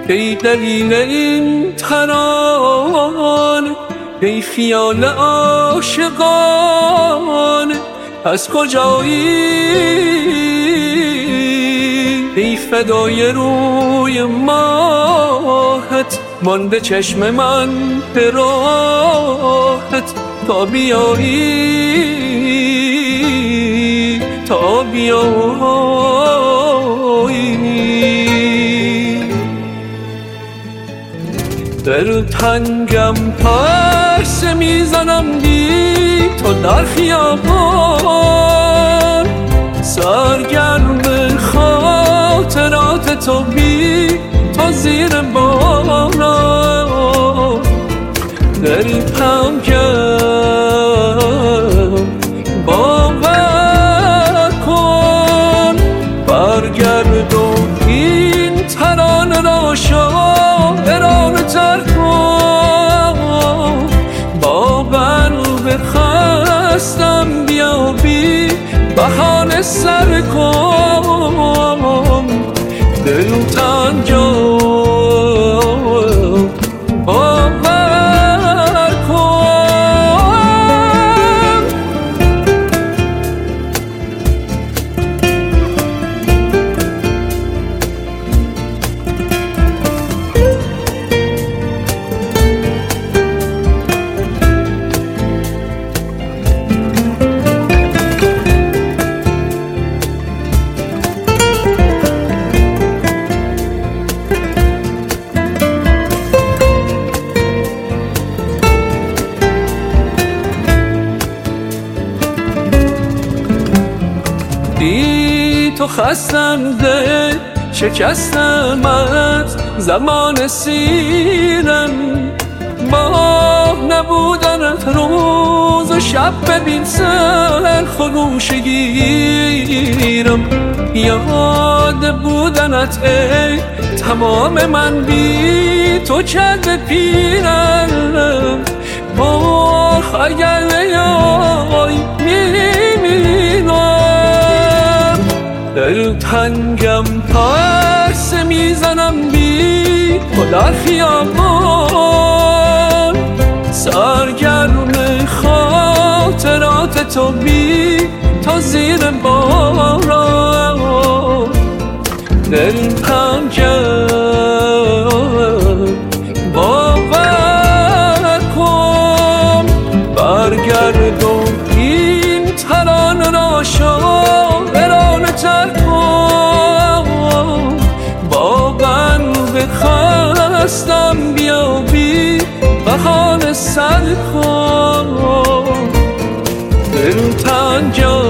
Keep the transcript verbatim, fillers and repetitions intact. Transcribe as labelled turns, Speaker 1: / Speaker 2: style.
Speaker 1: ای دلیل این ترانه، ای خیال عاشقانه، از کجایی؟ ای فدای روی ماهت، مانده چشم من به راهت، تا بیایی تا بیایی. در تنگم پرسه میزنم بی تو در خیابان، سرگرم خاطرات تو بی تو زیر باران. در تنگم باور کن، برگرد و این ترانه را شاعرانه تر کن. باور بخستم بیابی بهانه سر کن. دل تنگم باور کن. بی تو خستم دل شکستم از زمان سیرم، ماه نبودنت روز و شب ببین سر خروشگیرم. یاد بودنت ای تمام من بی تو کرده پیرم. آخ اگر نیای میمیرم. در تنگم پرسه میزنم بی تو در خیابان، سرگرم خاطرات تو بی تو زیر باران. دل تنگم باور کن، برگرد و این ترانه را شاعرانه تر کن. باور بخستم بیابی بهانه سر کن. دل تنگم